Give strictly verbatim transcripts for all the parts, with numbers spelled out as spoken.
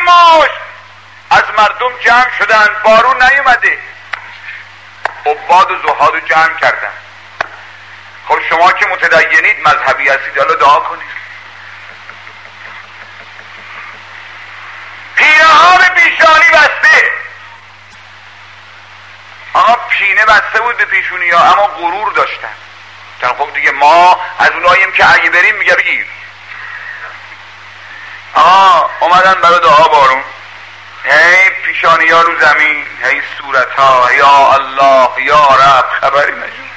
مشت از مردم جمع شدن، بارون نیومده. عباد و زهاد رو جمع کردن. خب شما که متدینید مذهبی هستید، حالا دعا کنید. پینه ها به پیشانی بسته. آقا پینه بسته بود به پیشونی ها، اما غرور داشتن. خب دیگه ما از اوناییم که اگه بریم میگه بگیر. آقا اومدن برای دعا بارون، هی پیشانی ها رو زمین، هی صورت ها، یا الله یا رب، خبری نجون.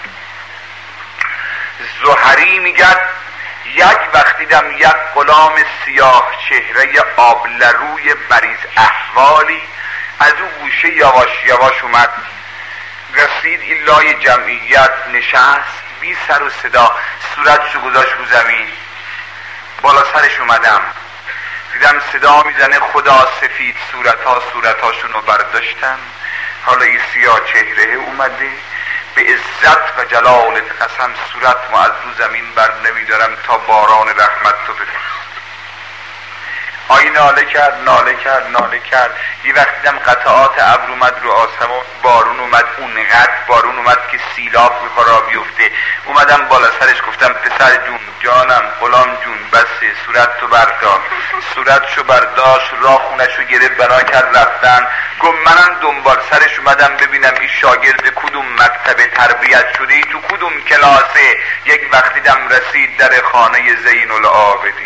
زهری میگد یک وقت دیدم یک غلام سیاه چهره آبلروی مریض احوالی از او گوشه یواش یواش اومد، رسید این لای جمعیت، نشست بی سر و صدا، صورتشو گذاشت رو زمین. بالا سرش اومدم دیدم صدا میزنه خدا سفید صورت ها صورت هاشون رو برداشتن، حالا این سیاه چهره اومده، به عزت و جلالت قسم صورت ما از رو زمین بر نمیدارم تا باران رحمت تو بفرست. آی ناله کرد ناله کرد ناله کرد. یه وقت دیدم قطعات ابر اومد رو آسمون، بارون اومد، اونقدر بارون اومد که سیلاب میخواد بیفته. اومدم بالا سرش گفتم پسر جون، جانم، غلام جون، بسه، صورت تو بردار. صورتشو برداشت، راه خونشو گرفت، بنا کرد رفتن. گفت منم دنبال سرش اومدم ببینم این شاگرد کدوم مکتب تربیت شده ای، تو کدوم کلاسه. یک وقت دیدم رسید در خانه زین العابدین.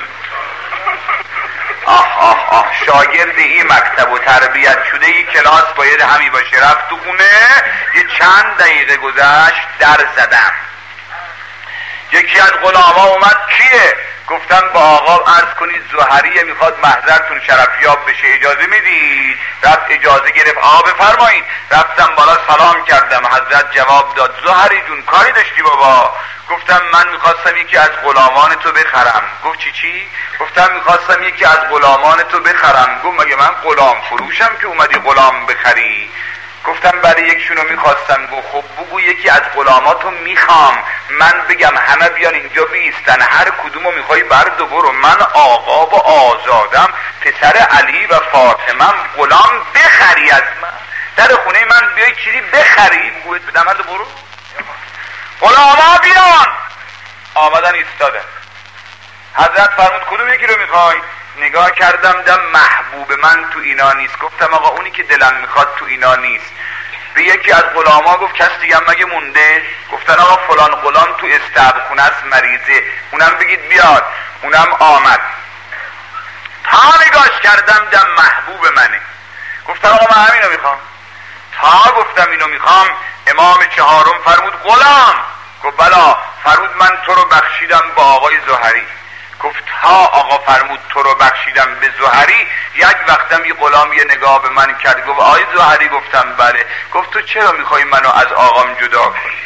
آه آه آه شاگرد این مکتب و تربیت شده این کلاس باید همی باشه. رفت تو خونه، یه چند دقیقه گذشت، در زدم. یکی از غلاما اومد، کیه؟ گفتم با آقا عرض کنید زهریه میخواد محضرتون شرفیاب بشه، اجازه میدید؟ رفت اجازه گرفت. آقا بفرمایید. رفتم بالا سلام کردم. حضرت جواب داد زهری جون کاری داشتی بابا؟ گفتم من میخواستم یکی از غلامان تو بخرم. گفت چی چی؟ گفتم میخواستم یکی از غلامان تو بخرم. گفت مگه من غلام فروشم که اومدی غلام بخری؟ گفتم برای یکشونو میخواستم. گفت خب بگو یکی از غلاماتو میخوام، من بگم همه بیان اینجا بیستن، هر کدومو میخوای برد و برو. من آقا و آزادم، پسر علی و فاطمه، غلام بخری از من، در خونه من بیای چیزی بخری، بگویت بدم برد و برو. غلاما بیان. آمدن ایستادن. حضرت فرمود کدوم یکی رو میخوای؟ نگاه کردم دم محبوب من تو اینا نیست. گفتم آقا اونی که دلم میخواد تو اینا نیست. به یکی از غلاما گفت کس دیگه مگه مونده؟ گفتن آقا فلان غلام تو استبل خونه است مریضه، اونم بگید بیاد. اونم آمد. تا نگاش کردم دم محبوب منه. گفتم آقا من همینو میخوام. تا گفتم اینو میخوام، امام چهارم فرمود غلام. گفت بلا. فرمود من تو رو بخشیدم با آقای زهری. گفت ها آقا فرمود تو رو بخشیدم به زهری. یک وقتم یه غلام یه نگاه به من کرد، گفت آقای زهری. گفتم بله. گفت تو چرا میخوای منو از آقام جدا کنی؟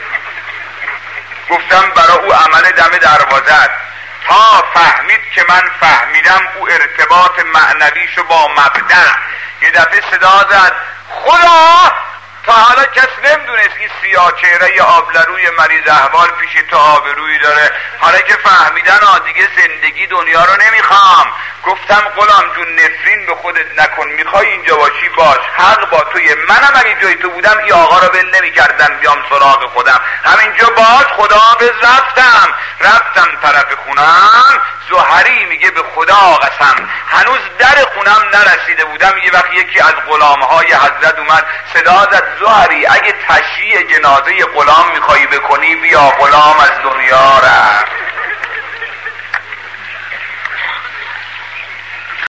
گفتم برای او عمل دم دروازت. تا فهمید که من فهمیدم او ارتباط معنویشو با مبدأ. یه دفعه صدا زد خدا. تا حالا کس نمیدونست این سیاه چهره آبلروی مریض احوال پیش تو آبرویی داره. حالا که فهمیدن آ دیگه زندگی دنیا رو نمیخوام. گفتم غلام جون نفرین به خودت نکن، میخوای اینجا باشی باش، حق با توی. منم اگه جای تو بودم این آقا رو بل نمیکردم بیام سراغ خودم، همینجا باش. خداحافظ. رفتم رفتم طرف خونم. زهری میگه به خدا قسم هنوز در خونم نرسیده بودم، یه وقت یکی از غلامهای حضرت اومد، صدا زد زهری اگه تشییع جنازه غلام میخوایی بکنی بیا، غلام از دنیا رفت.